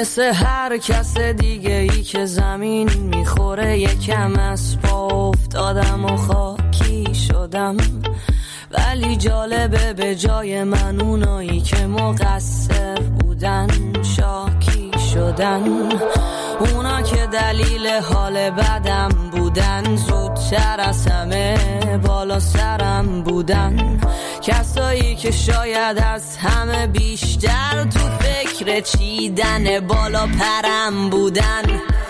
مثل هر کس دیگه ای که زمین میخوره یکم از پا افتادم و خاکی شدم، ولی جالبه به جای من اونایی که مقصر بودن شاکی شدن. اونا که دلیل حال بدم بودن زودتر از همه بالا سرم بودن. کسایی که شاید از همه بیشتر تو فکر چیدن بالا پرم بودن.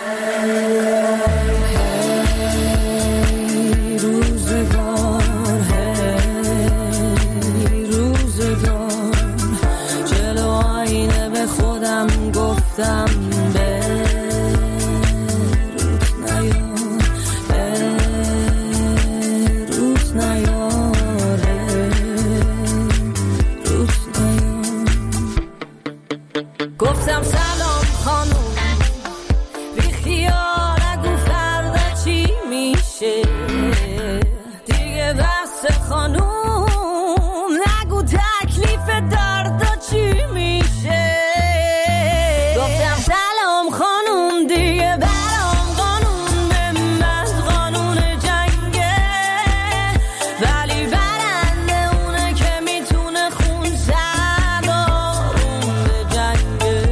روزگار جلو آینه به خودم گفتم گفتم سلام خانوم، بی خیال نگو فردا چی میشه دیگه، بس خانوم نگو تکلیف دردا چی میشه. گفتم سلام خانوم دیگه برام قانون به من قانون جنگه، ولی برنده اونه که میتونه خون زد آروم به جنگه.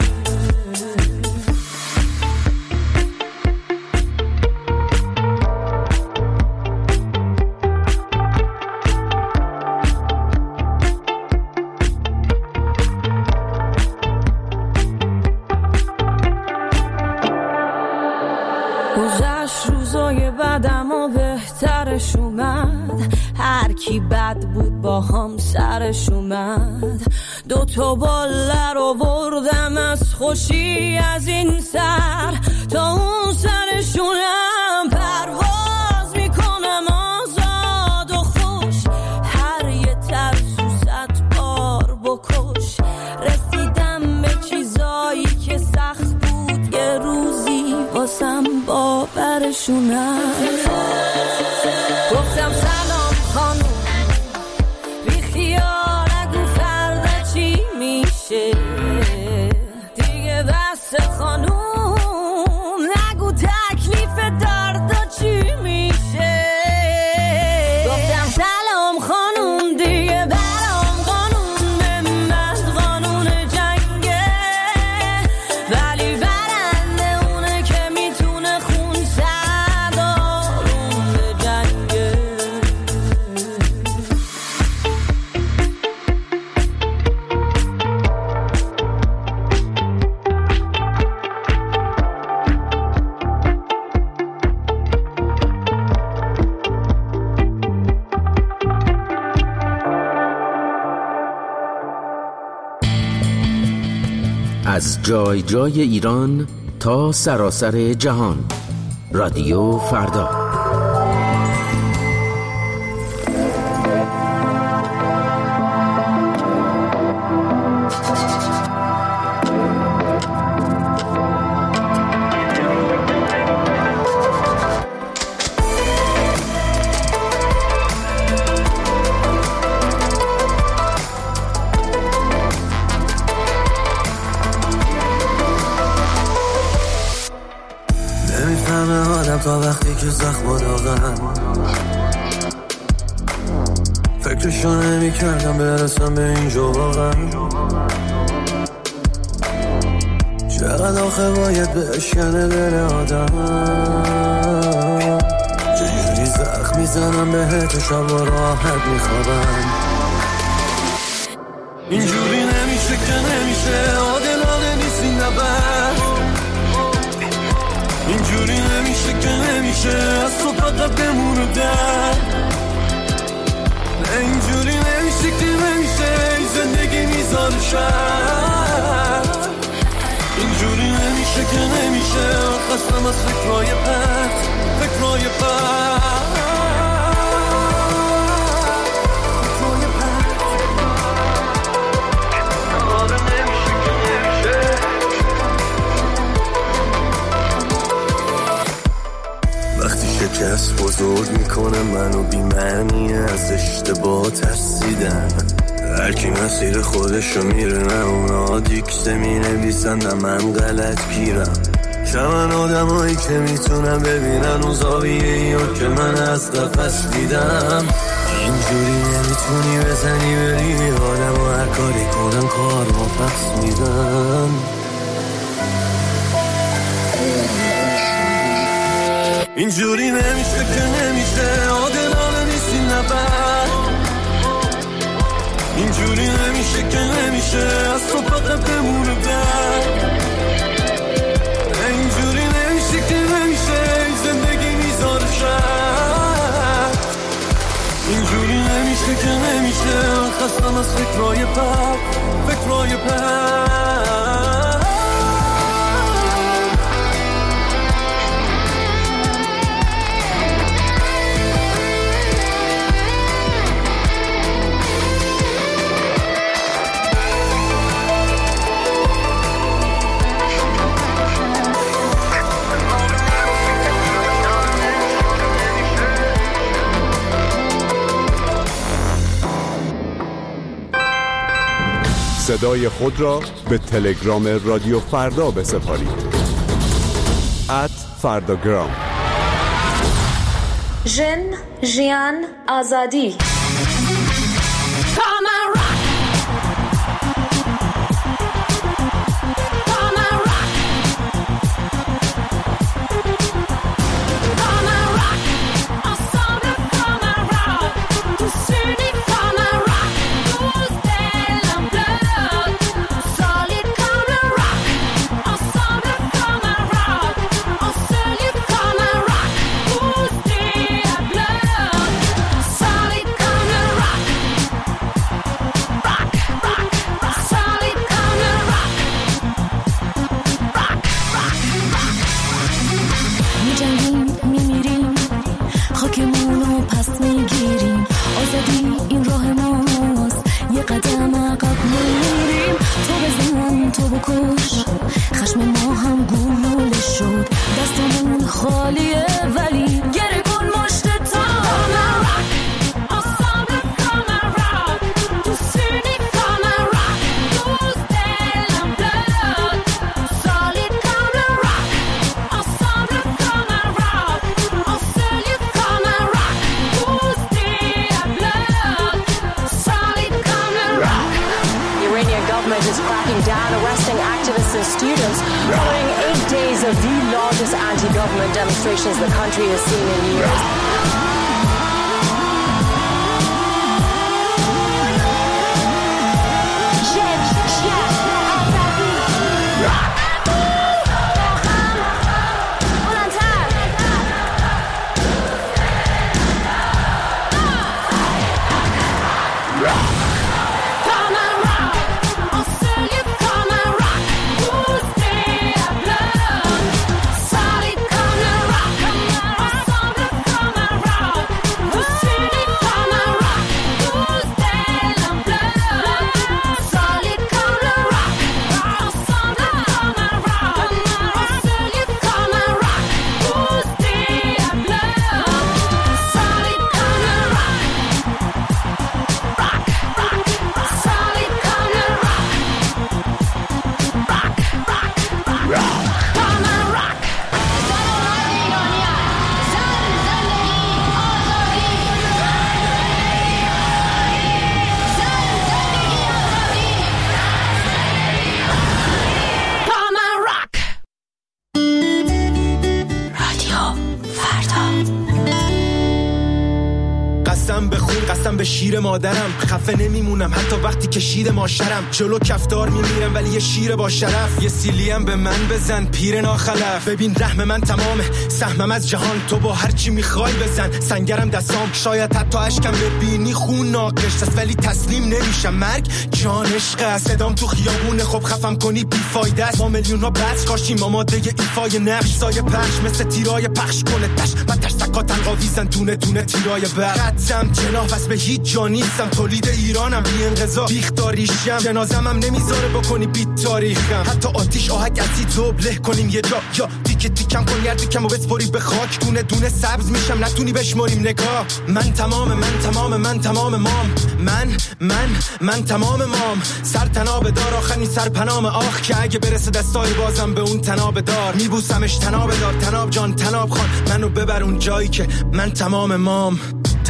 گذشت روزای بعدم و بهترش اومد، هر کی بد بود با هم سرش اومد. 2 باله رو بردم از خوشی از این سر تا اون سرشونم پرواز میکنم آزاد و خوش. هر یه ترسو 100 بار بکش، رسیدم به چیزایی که سخت بود یه روزی واسم باورشونم. گفتم سلام خانوم، بی خیال نگو فردا چی میشه دیگه، بس خانوم نگو تکلیف دردا چی میشه. گفتم سلام خانوم دیگه برام قانون به من قانون جنگه، ولی برنده اونه که میتونه خون زد آروم به جنگه. از جای جای ایران تا سراسر جهان، رادیو فردا. تا وقتی که زخم داغم فکرشو نمی کردم برسم به اینجا واقعا. چقدر آخه باید بشکنه دل آدم، چجوری زخم میزنم بهت و شب و راحت میخوابم. اینجوری نمیشه که نمیشه، عادلانه نیست این نبرد. اینجوری نمیشه که نمیشه، از تو فقط بمونو در. نه اینجوری نمیشه که نمیشه، این زندگی میزان شد. اینجوری نمیشه که نمیشه، خستم از فکرهای پرت، فکرهای پرت. شکست بزرگ میکنه منو، بی معنی از اشتباه ترسیدن. هرکی مسیر خودشو میره، نه اونا دیکسه می نویسن نه من غلط گیرم. شمن آدم هایی که میتونم ببینن اون زاویه ایو که من از قفص دیدم. اینجوری نمیتونی بزنی بری آدم و هر کاری کنن کار با پس میدن. اینجوری نمیشه که نمیشه، عادلانه نیستی نبر. اینجوری نمیشه که نمیشه، از تو فقط بمونه بر. اینجوری نمیشه که نمیشه، زندگی میذاره شر. اینجوری نمیشه که نمیشه، خستم از فکرهای بد، فکرهای بد. صدای خود را به تلگرام رادیو فردا بسپارید. @فرداگرام. ژن، ژیان، آزادی. به شیر مادرم خفه نمیمونم حتی وقتی که شیر ماشرم. جلو کفتار میمیرم ولی یه شیر با شرف. یه سیلیم به من بزن پیر ناخلف. ببین رحم من تمامه سهمم از جهان. تو با هر چی میخوای بزن سنگرم دستام. شاید حتی اشکم ببینی خون ناقش است ولی تسلیم نمیشم. مرگ جان عشق است. صدام تو خیابونه خب خفم کنی بیفایده است. ما میلیون ها بچ کاشیم آماده ایفای نقش. سایه پخش مثل تیرای پخش کنه تش و تش سکاتن قاویزن دونه دونه تیرای بر. خطم جناح بس به هیچ جا نیستم، تولید ایرانم، بی انقضا بیختاریشم، جنازم هم نمیذاره بکنی بیت تاریخم. حتی آتیش آهک اسید زوب له کنیم یه جا، یا دیگه دیکم کن یه دیکم و بسپری به خاک، دونه دونه سبز میشم نتونی بشماریم نگاه. من تمام مام، من تمام مام، سر تناب دار آخرین سر پنام آخ، که اگه برسه دستای بازم به اون تناب دار، میبوسمش تناب دار، تناب جان تناب خان، منو ببر اون جایی که من تمام مام.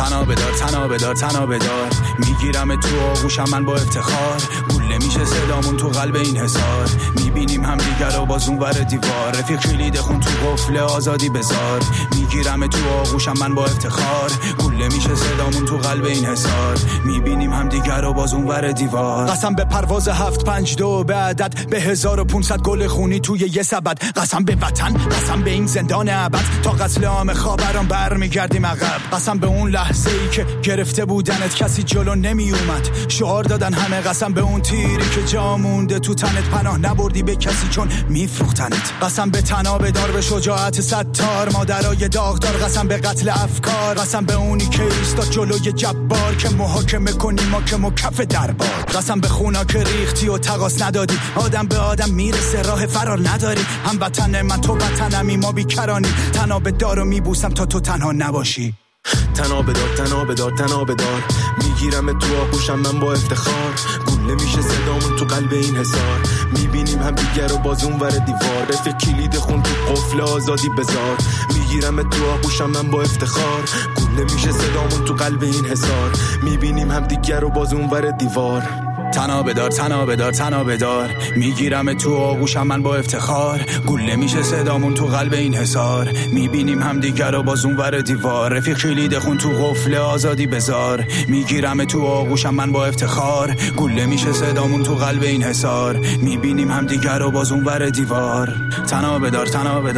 تنابه دار میگیرم تو آغوشم من با افتخار، گوله میشه صدامون تو قلب این حصار، میبینیم هم دیگر رو باز اون ور دیوار، رفیق کلید خون تو قفل آزادی بذار، میگیرم تو آغوشم من با افتخار، گوله میشه صدامون تو قلب این حصار، میبینیم هم دیگر رو باز اون ور دیوار. قسم به پرواز 752 به عدد، به 1500 گل خونی توی یه سبد، قسم به وطن، قسم به این زندان ابد، تا قتل عام خاوران برمیگردیم عقب، قسم به اون لحظه ای که گرفته بودنت کسی جلو نمی اومد، شعار دادن همه، قسم به اون تیری که جا مونده تو تنت، پناه نبردی به کسی چون میفروختنت، قسم به تناب دار، به شجاعت ستار، مادرای داغدار، قسم به قتل افکار، قسم به اونی که ایستاد جلوی جبار که محاکمه کنی ما که مکف دربار، قسم به خونا که ریختی و تقاس ندادی، آدم به آدم میرسه راه فرار نداری، هم وطن من تو وطنمی ما بیکرانی، تناب دارو میبوسم تا تو تنها نباشی. تنابه دار میگیرم تو آغوشم من با افتخار، گوله میشه صدامون تو قلب این حصار، میبینیم هم دیگر رو باز اون ور دیوار، رفیق کلید خون تو قفل آزادی بذار، میگیرم تو آغوشم من با افتخار، گوله میشه صدامون تو قلب این حصار، میبینیم هم دیگر رو باز اون ور دیوار. تنابه دار میگیرم تو آغوشم من با افتخار، گوله میشه صدامون تو قلب این حصار، میبینیم هم دیگر رو باز اون ور دیوار، رفیق کلید خون تو قفل آزادی بذار، میگیرم تو آغوشم من با افتخار، گوله میشه صدامون تو قلب این حصار، میبینیم هم دیگر رو باز اون ور دیوار. تنابه دار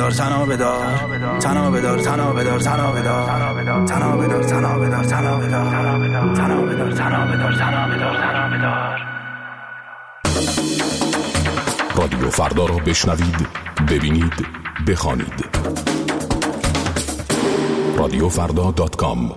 رادیو فردا را بشنوید، ببینید، بخوانید. radiofrda.com.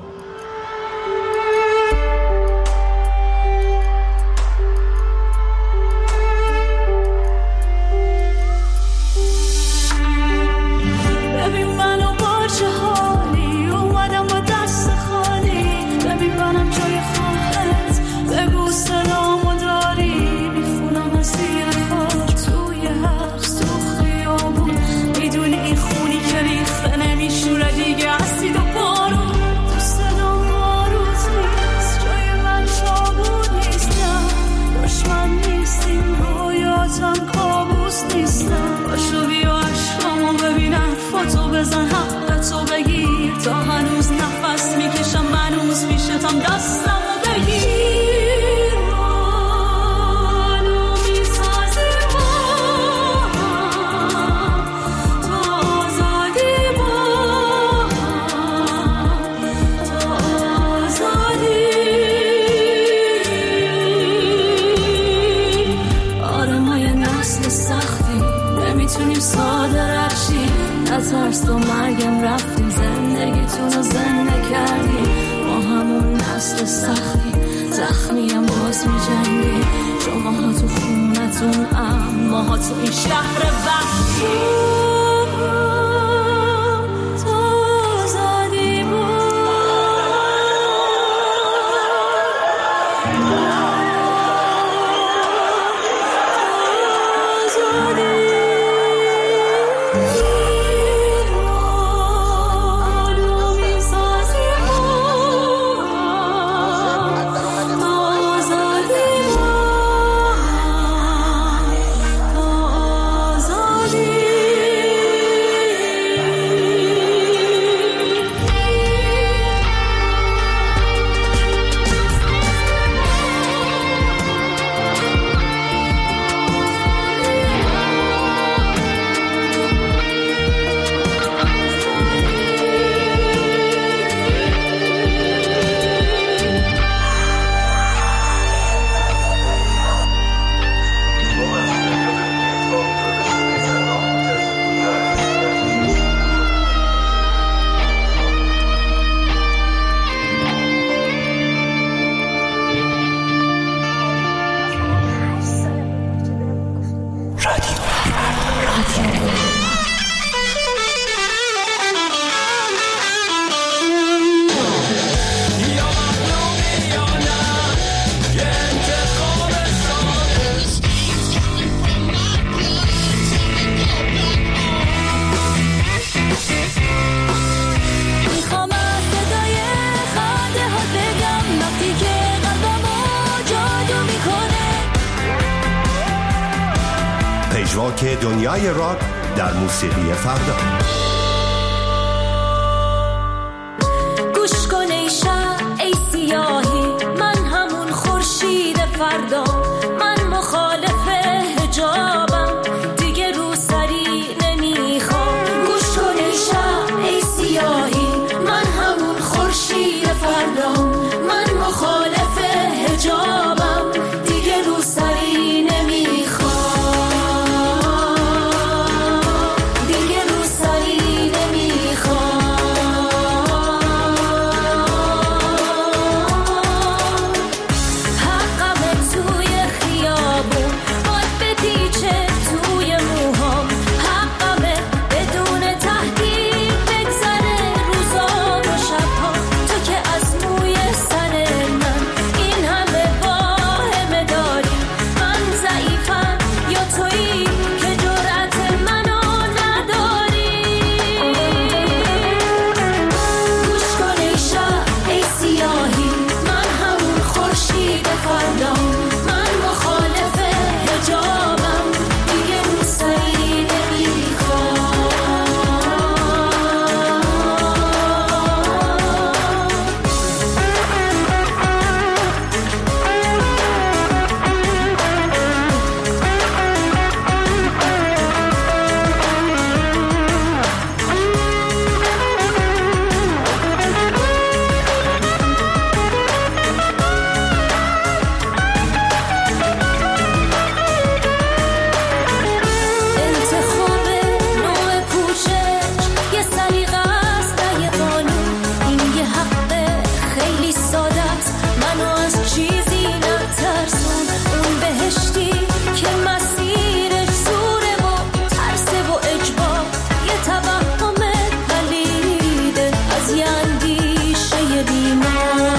پژواک دنیای راک در موسیقی فردا. گوش کن ای شب ای سیاهی، من همون خورشید فردا، من مخالف حجابم، دیگه رو سری نمیخوام. گوش کن ای شب ای سیاهی، من همون خورشید فردا، من مخالف حجابم، دیگه رو سری نمیخوام، دیگه رو سری نمیخوام. حقم توی خیابون باد بدیچه توی موهام، حقمه بدون تحقیر بگذره روزا و شبها. تو که از موی سر من این همه واهمه داری، من ضعیفم یا تویی که جرأت منو نداری. گوش کن ای شب ای سیاهی، من همون خورشید فردا، من مخالف حجابم، دیگه رو سری نمیخوام. انتخاب نوع پوشش یه سلیقه است و یه قانون، این یه حق خیلی ساده است، منو از چیزی نترسون. اون بهشتی که مسیرش زوره و ترسه و اجبار، یه توهم پلیده از یه اندیشه بیمار.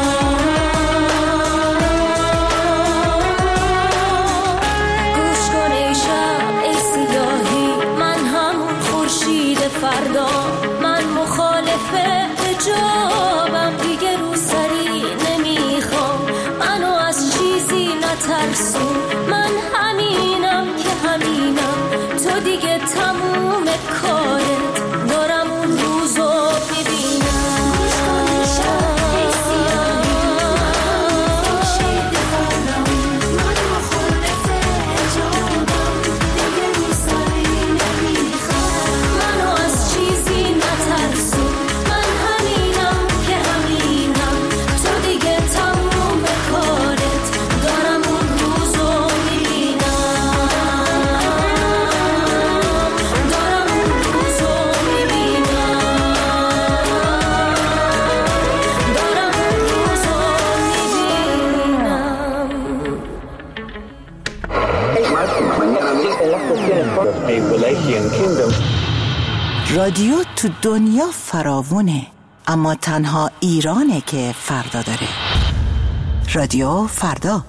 گوش کن ای شب ای سیاهی، من همون خورشید فردا، من مخالف حجابم، دیگه رو سری نمیخوام، منو از چیزی نترسون. من همینم که همینم، تو دیگه تموم کارت، دارم اون روزو میبینم. گوش کن ای شب ای سیاهی، من خورشید فردا، من مخالف حجابم، دیگه رو سری نمیخوام، منو از چیزی نترسون. من همینم که همینم، تو دیگه تموم کارت، دارم اون روزو میبینم، دارم اون روزو میبینم، دارم اون روزو میبینم. رادیو تو دنیا فراوونه، اما تنها ایرانه که فردا داره. رادیو فردا.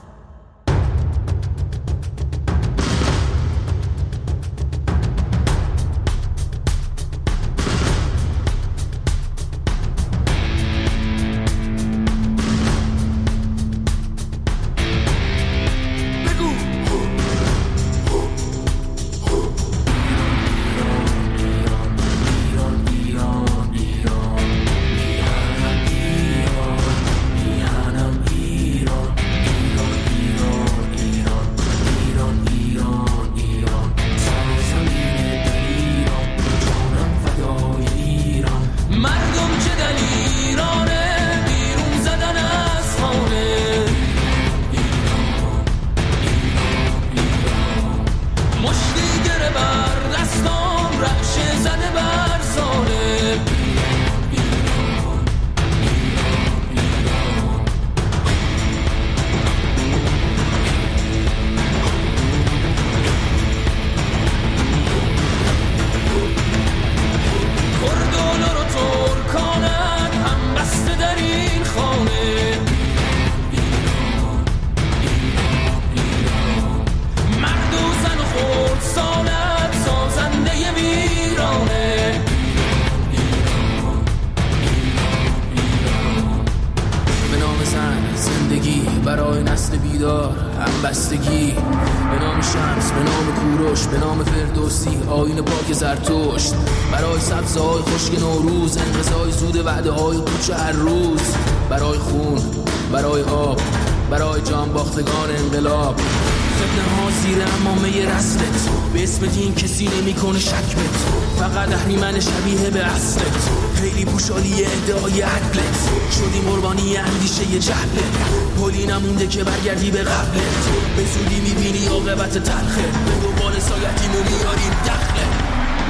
برای نسل بیدار همبستگی، به نام شمس، به نام کوروش، به نام فردوسی، آیین پاک زرتشت، برای سبزهای خشک نوروز، انقضای زود وعده های پوچ هر روز، برای خون، برای آب، برای جان باختگان انقلاب، فتنه ها زیر امامه رسلت، به اسم دین کسی نمی کنه شک بت، فقط اهریمن شبیه به اصلت، خیلی پوشالی ادعای عدلت، شدیم قربانی اندیشه جهلت، پلی نمونده که برگردی به قبلت، به زودی میبینی عاقبت تلخه، به دوباره سایتیمو میاریم دخله.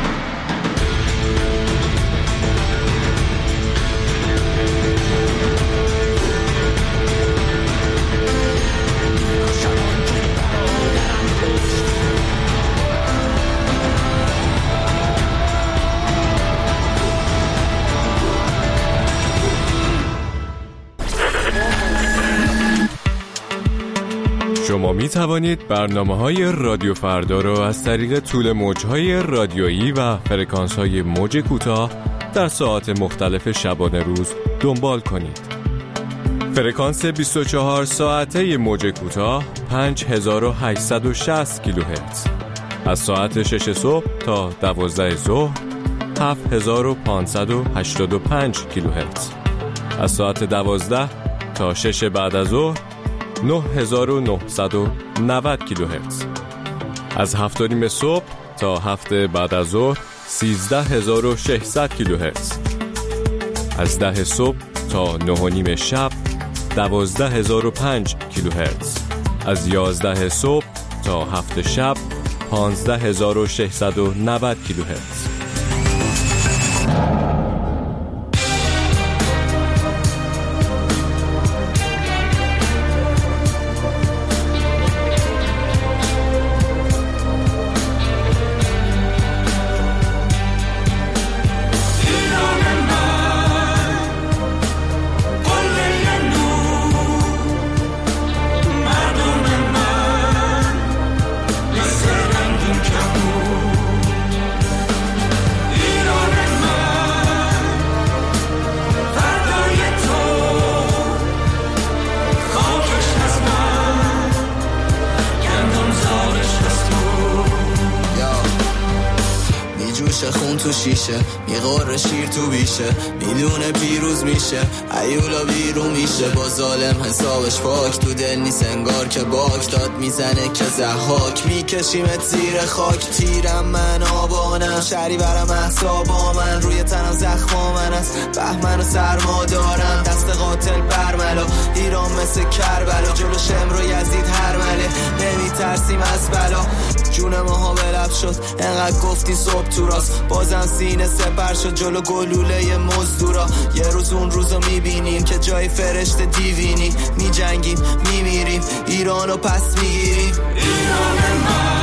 شما می توانید برنامه‌های رادیو فردا را از طریق طول موج‌های رادیویی و فرکانس‌های موج کوتاه در ساعات مختلف شبانه روز دنبال کنید. فرکانس 24 ساعته موج کوتاه 5860 کیلوهرتز. از ساعت 6 صبح تا 12 ظهر 7585 کیلوهرتز. از ساعت 12 تا 6 بعد از ظهر 9990 کیلوهرتز. از 7:30 صبح تا 7 بعد از ظهر 13600 کیلوهرتز. از 10 صبح تا 9:30 شب 12005 کیلوهرتز. از 11 صبح تا 7 شب 15690 کیلوهرتز. خون تو شیشه میغوره شیر تو بیشه میدونه پیروز میشه ایولا بیرون میشه با ظالم حسابش پاک تو دل نیست انگار که باک داد میزنه که زحاک میکشیمت زیر خاک تیرم من آبانم شری برم احسابا من روی تنم زخما من است بهمن و سرما دارم دست قاتل برملا ایران مثل کربلا جلو شمر و یزید هرمله نمیترسیم از بلا جون ماها بلب شد انقدر گفتی صبح تو راست بازم سینه سپر شد جلو گلوله مزدورا یه روز اون روزو میبینیم که جای فرشته دیوینی میجنگیم میمیریم ایرانو پس میگیریم ایران من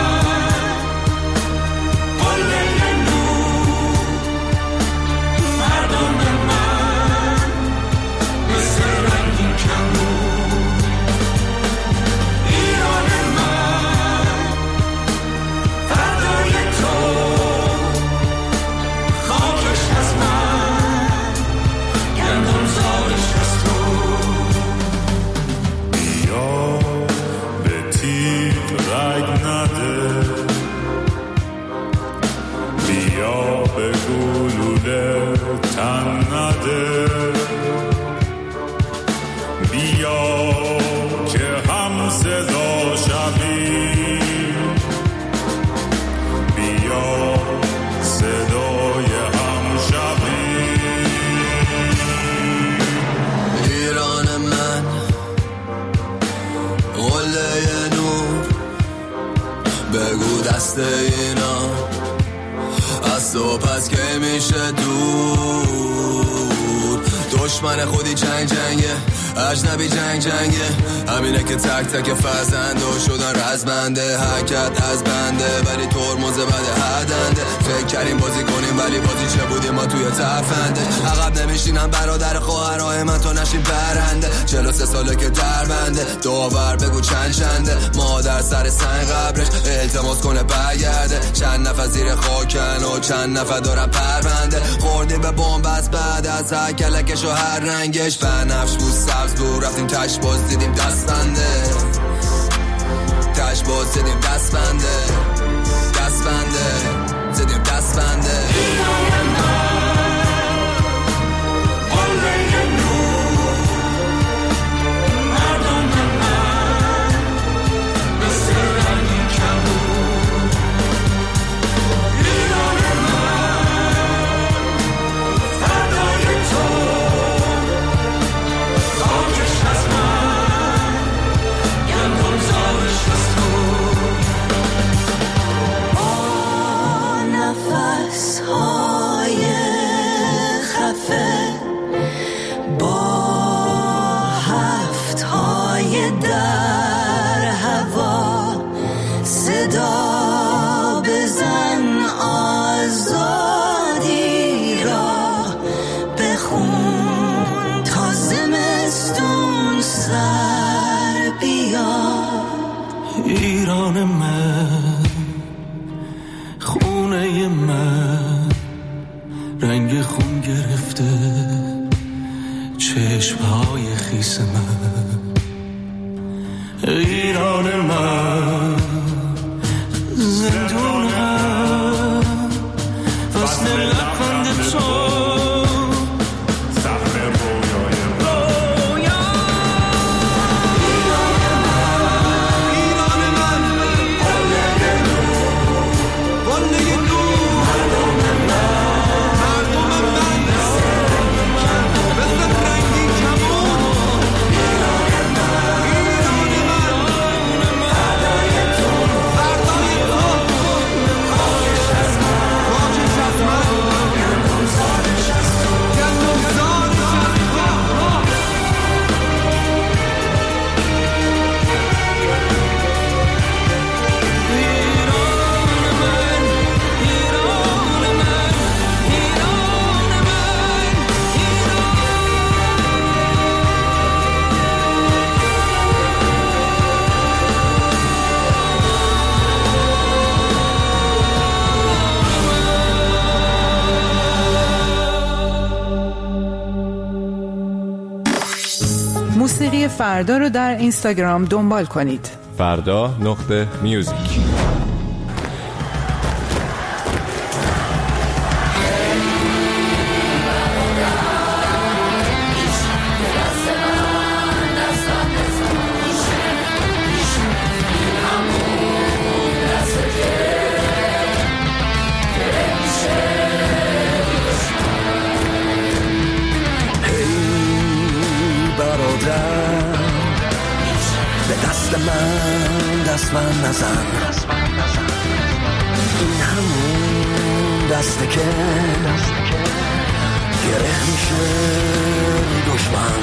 اینا از تو پس که میشه دور دشمن خودی جنگه اجنبی جنگه همینه که تک تک فرزنده شدن رزمنده حرکت از بنده ولی ترمز بده هدنده فکر کردیم بازی کنیم ولی بازی چه بودیم ما توی تفنده عقب نمیشینم برادر خواهرای من تا نشیم برنده 43 ساله که در بنده داور بگو چنده مادر سر سنگ قبرش التماس کنه برگرده چند نفر زیر خاکن و چند نفر دارن پرونده خوردیم به بمب از بعد از هر کلکش و هر رنگش بنفش بود از دور رفتیم تش باز دیدیم دست بنده، تش باز دیدیم دست بنده، دست بنده زدیم دست بنده. ایران من قلعه نور، مردم من مثل رنگی کمون. ایران من فردای تو، خاکش از من گندم زارش از تو. نفس‌های خفه با هفت‌های در هوا، صدا بزن آزادی را بخون تا زمستون سر بیاد. ایران من، خونه من رنگ خون گرفته، چشمهای خیس من. ایران من زندونم، فصل لبخند تو، سحر رویای رویا. ایران من قلعه نور، قلعه نور، مردم من مثل رنگی کمون. ایران من فردای تو، فردای تو، خاکش از من، خاکش از من، گندم زارش از تو، گندم زارش از تو. موسیقی فردا رو در اینستاگرام دنبال کنید. فردا.music. به دست من دست من نزن، این همون دسته که گره میشه دشمن.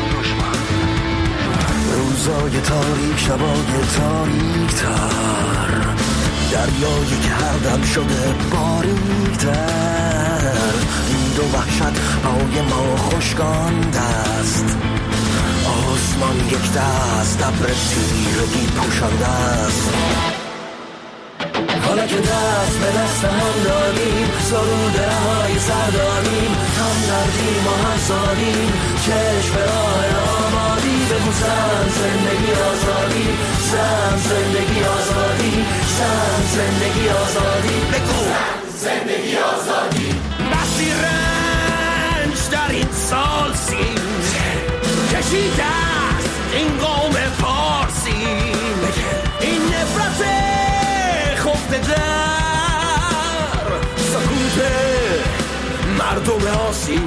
روزای تاریک، شبای تاریک تر، دریایی که هر دم شده باریک تر. این دو وحشت پای ما خشکان دست، آسمان یک دست ابر تیرگی پوشانده است. حالا که دست به دست هم دادیم، سرود رهای سر دادیم، هم دردیم و هم سادیم، چشم به راه آبادی. بگو زن زندگی آزادی، زن زندگی آزادی، زن زندگی آزادی. بگو زندگی آزادی. بسی رنج در این سال سیم کشیده است این قوم پارسی، این نفرت خفته در سکوت مردم آسی.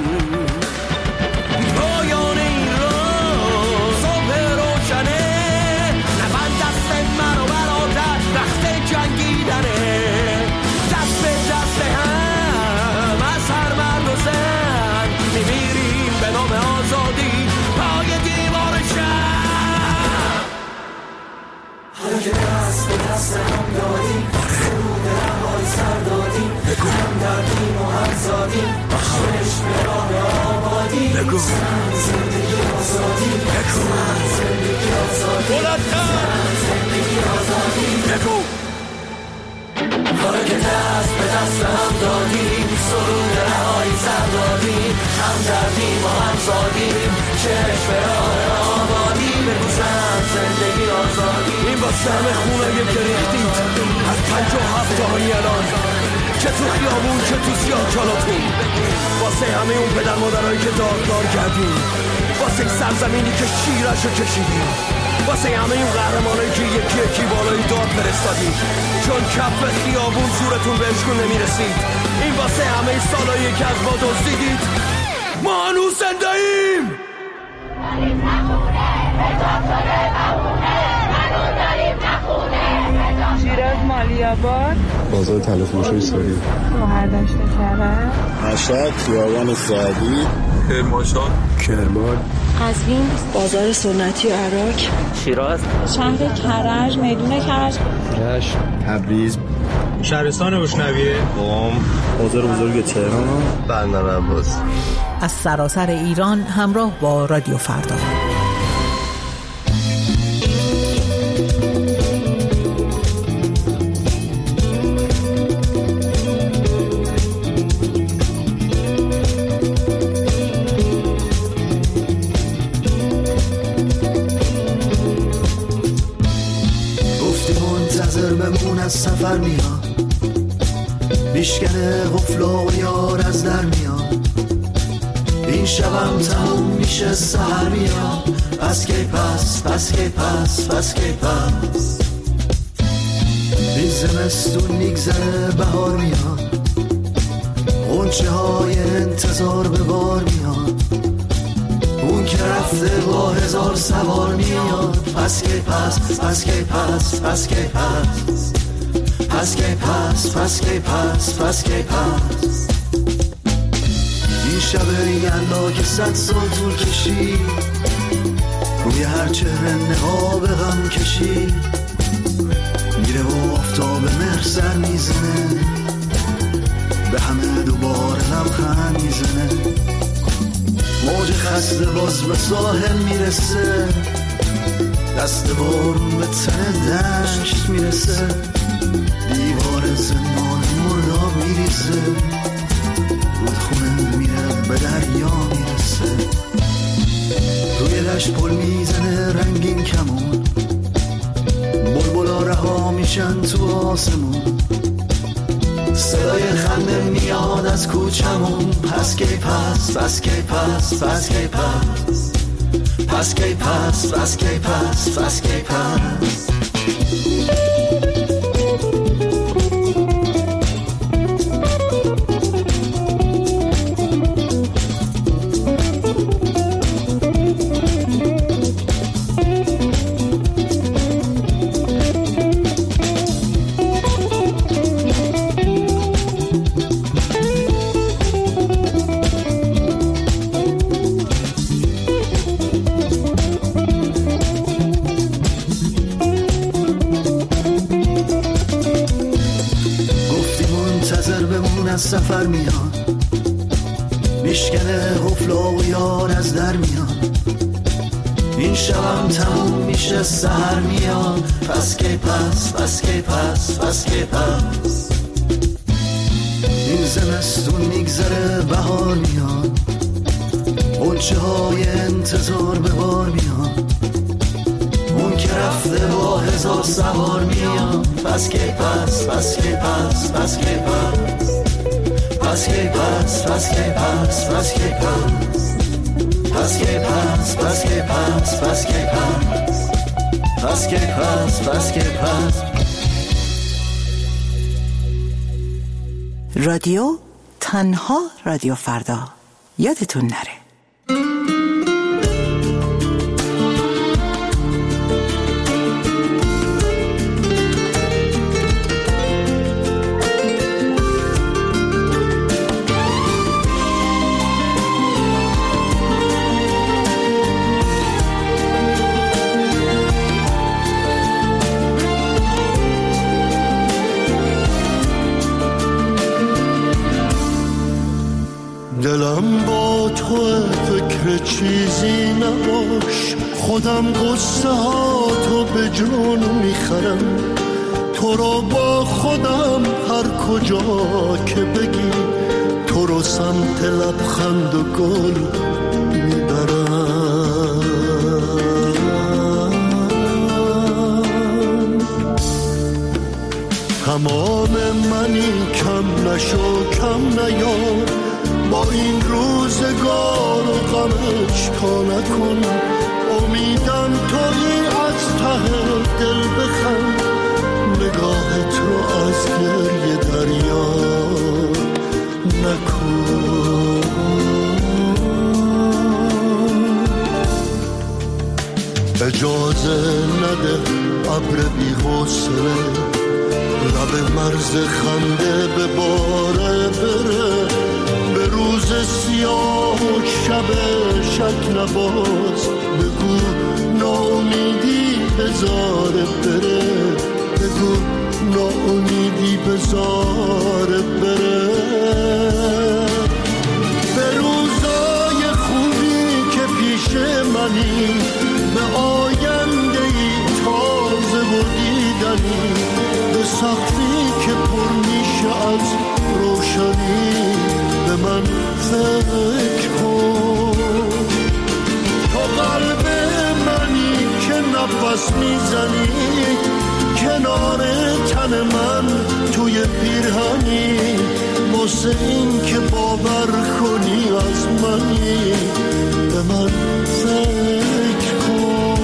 پایان این روز صبح روشنه، نبند دست من و برادر وقت جنگیدنه. دست به دست هم از هر مرد و زن، میمیریم به نام آزادی پای دیوار شهر. حالا که دست به دست هم دادیم، سرود رهای سر دادیم، هم دردیم و هم زادیم، چشم به راه آبادی. زن زندگی آزادی، زن زندگی آزادی، زن زندگی آزادی. بگو حالا که دست به دست هم دادیم، سرود رهای سر دادیم، هم دردیم و هم زادیم، چشم به راه آبادی بگوزم زندگی آزادی. این واسه همه خونایی که ریختید از 57 تاهایی الان، چه تو خیابون چه تو سیاه کلاتون، واسه همه اون پدر مادرهایی که داغدار کردیم، واسه سرزمینی که شیرشو کشیدیم، واسه همه این قهرمانایی که یکی یکی بالای داد فرستادیم چون کف خیابون زورتون بهشون نمیرسید. این واسه همه سالایی که از ما دزدیدید. ما هنوز زنده ایم. شیراز مالی‌آباد، بازار تلفروشی سوری، مهردشت کرد، مشهد خیابان سعدی، کرمانشاه، کرمان، قزوین، بازار سنتی و عراق، شیراز، شهر کرج، میدون کرج، رشت، تبریز، شهرستان بوشنویه، قم، بازار بزرگ تهران، بندر عباس. از سراسر ایران همراه با رادیو فردا. سفر میاد بیشکنه غفلا و یار از در میاد. این شبم تموم میشه سحر میاد. پس کی پس پس کی پس پس کی پس. این زمستون میگذره بهار میاد. غنچه های انتظار به بار میاد. اون که رفته با 1000 سوار میاد. پس کی پس پس کی پس پس کی پس. پس کی پس پس کی پس پس کی پس. این شب یلدا که 100 سال طول کشید. روی هر چهره نقاب غم کشید. میره و آفتاب مهر سر میزنه. به همه دوباره لبخند میزنه. موج خسته باز به ساحل میرسه. دست بارون به تن دشت میرسه. دیوار زمان مرداب میریزه. رودخونه میره به دریا میرسه. روی دشت پل میزنه رنگین کمون. بلبلا رها میشن تو آسمون. صدای خنده میاد از کوچمون. پس کی پس پس کی پس پس کی پس. پس کی پس پس کی پس پس کی پس. سفر میاد میشکنه غفلا و یار از در میاد. این شبم تموم میشه سحر میاد. پس کی پس پس کی پس پس کی پس. این زمستون میگذره بهار میاد. غنچه های انتظار به بار میاد. اون که رفته با 1000 سوار میاد. پس کی پس پس کی پس پس کی پس. پس کی پس پس کی پس پس کی پس. پس کی پس پس کی پس پس کی پس. پس کی پس پس کی پس. رادیو تنها رادیو فردا. یادتون نره. دلم با تو فکر چیزی نباش. خودم قصه ها تو به جون میخرم. تو رو با خودم هر کجا که بگی. تو رو سمت لبخند و گل میبرم. تمام منی کم نشو کم نیار با این روزگار و غمش کا نکن امیدم تویی از ته دل بخند نگاهت رو از گریه دریا نکن اجازه نده ابر بی حوصله لب مرز خنده به باره بره به روز سیاه و شب شک نباز بگو ناامیدی بذاره بره بگو ناامیدی بذاره بره به روزای خوبی که پیش منی به آینده ای تازه و دیدنی به سختی که پر میشه از روشنی به من فکر کن تو قلب منی که نفس میزنی کنار تن من توی پیرهنی واسه این که باور کنی از منی به من فکر کن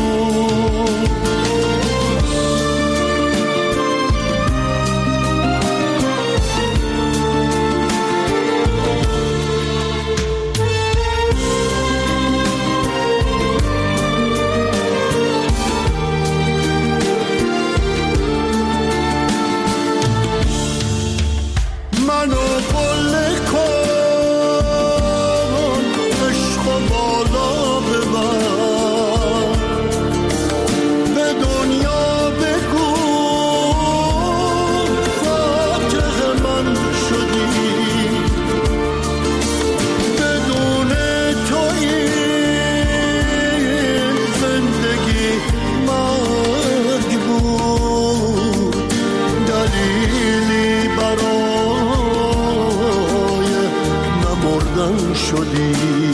شدی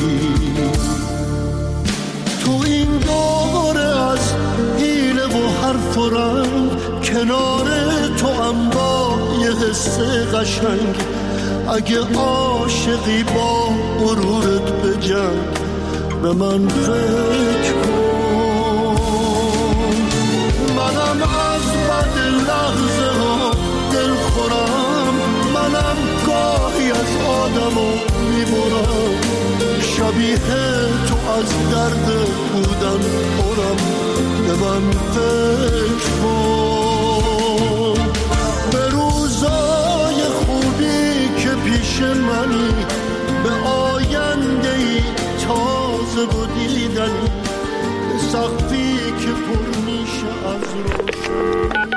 تو این دوره از حیله و حرف و رنگ کنار تو هم با یه حس قشنگ اگه عاشقی با غرورت بجنگ به من فکر کن منم از بد لحظه ها دل خورم منم گاهی از آدمو میبرم شبیه تو از درد بودن پرم به من فکر کن به روزای خوبی که پیش منی به آینده ای تازه و دیدنی به سختی که پر میشه از روشنی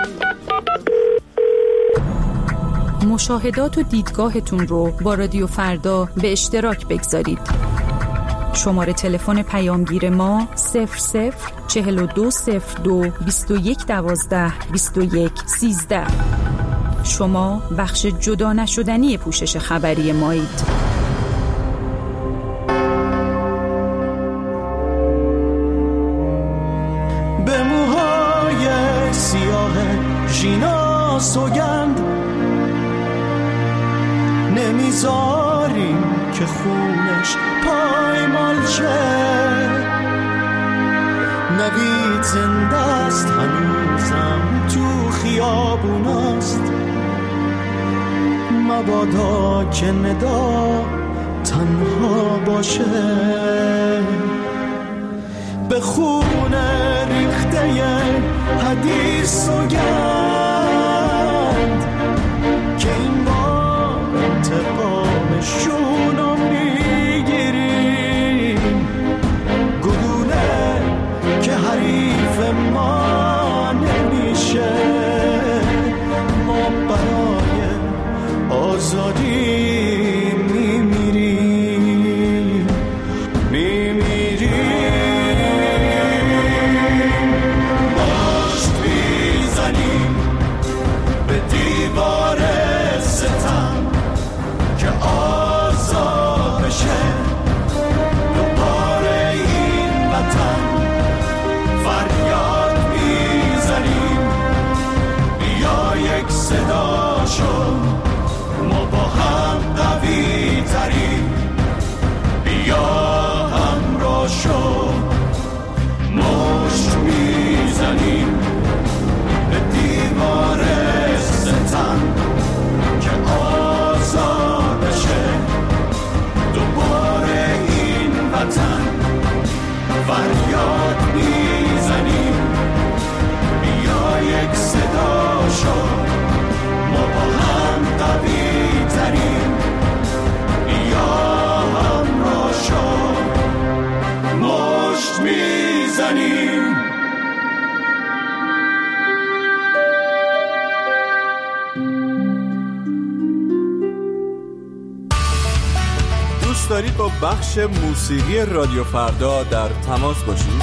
مشاهدات و دیدگاهتون رو با رادیو فردا به اشتراک بگذارید. شماره تلفن پیامگیر ما 004202 2112 2113. شما بخش جدا نشدنی پوشش خبری مایید. به موهای سیاه ژینا سوگند نمیذاریم که خونش پایمال شه نوید زنده است هنوزم تو خیابوناست مبادا که ندا تنها باشه به خون ریخته حدیث سوگند که این بار انتقامشونو میگیریم گلوله که حریف ما نمیشه ما برای آزادی میمیریم مشت میزنیم به دیوار ستم که آزاد بشه دوباره این وطن فریاد میزنیم بیا یک صدا شو ما با هم قوی تریم بیا همراه شو مشت میزنیم به دیوار ستم که آزاد بشه دوباره این وطن فریاد میزنیم بیا یک صدا شو ما با هم قوی تریم بیا همراه شو مشت میزنیم. دوست دارید با بخش موسیقی رادیو فردا در تماس باشید؟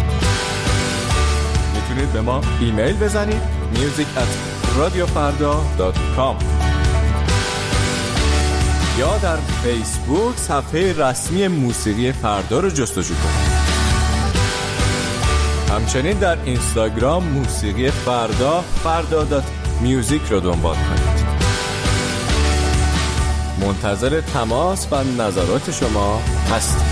میتونید به ما ایمیل بزنید music@radiofarda.com یا در فیسبوک صفحه رسمی موسیقی فردا رو جستجو کنید. همچنین در اینستاگرام موسیقی فردا فردا.music رو دنبال کنید. منتظر تماس و نظرات شما هستیم.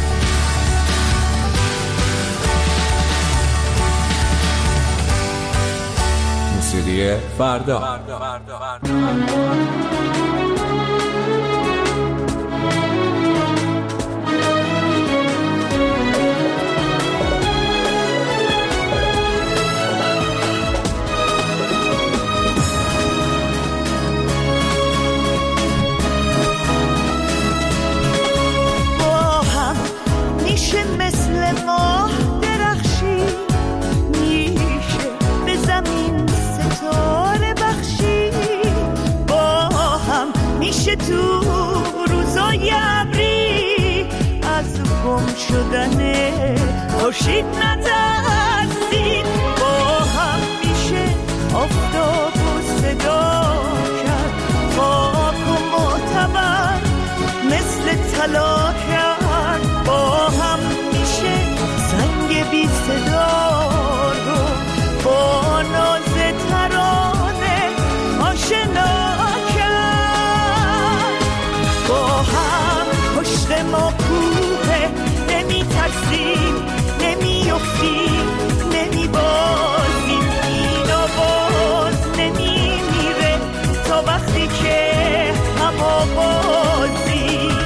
موسیقی فردا. مثل ماه درخشی میشه به زمین ستاره بخشی با هم میشه تو روزای ابری از گم شدن خورشید نترسید با هم میشه آفتاب و صدا کرد خاک و معتبر مثل طلا کرد با هم سنگ بی صدا رو با ناز ترانه آشنا کرد با هم پشت ما کوه نمی ترسیم نمی افتیم نمی بازیم این آواز نمی میره تا وقتی که هم آوازیم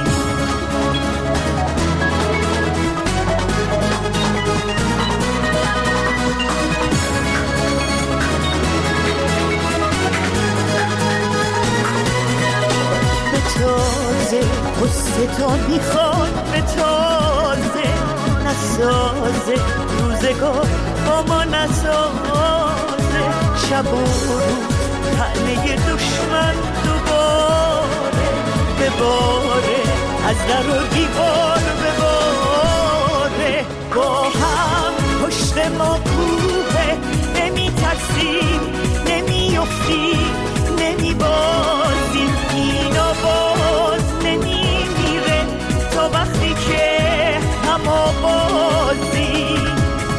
تازه قصه تا میخواد به تازه نسازه روزگار با ما نسازه شب و روز تنه دشمن دوباره بباره از در و دیوار بباره با هم پشت ما کوه نمی ترسیم نمی افتیم نمی بازیم این آواز نمی میره تا وقتی که هم آوازیم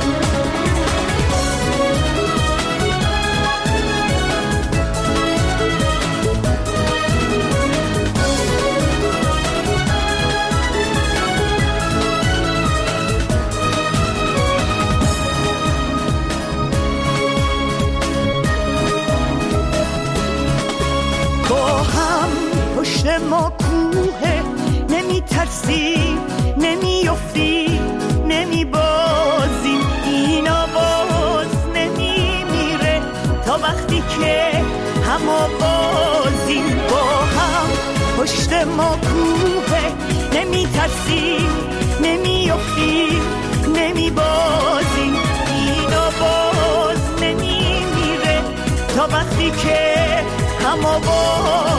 پشت ما کوه نمی ترسیم نمی افتیم نمی بازیم این آواز نمی میره تا وقتی که هم آوازیم با هم پشت ما کوه نمی ترسیم نمی افتیم نمی بازیم این آواز نمی میره تا وقتی که هم آوازیم